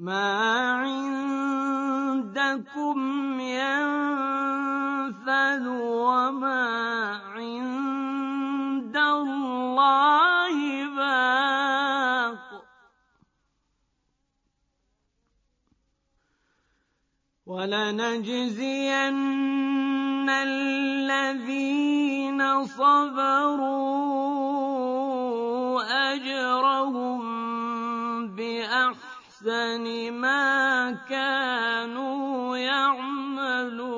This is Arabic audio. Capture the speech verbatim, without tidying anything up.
مَا عِندَكُمْ يَنفَدُ وَمَا عِندَ اللَّهِ بَاقٍ ۗ وَلَنَجْزِيَنَّ الَّذِينَ صَبَرُوا أَجْرَهُم بِأَحْسَنِ مَا كَانُوا يَعْمَلُونَ.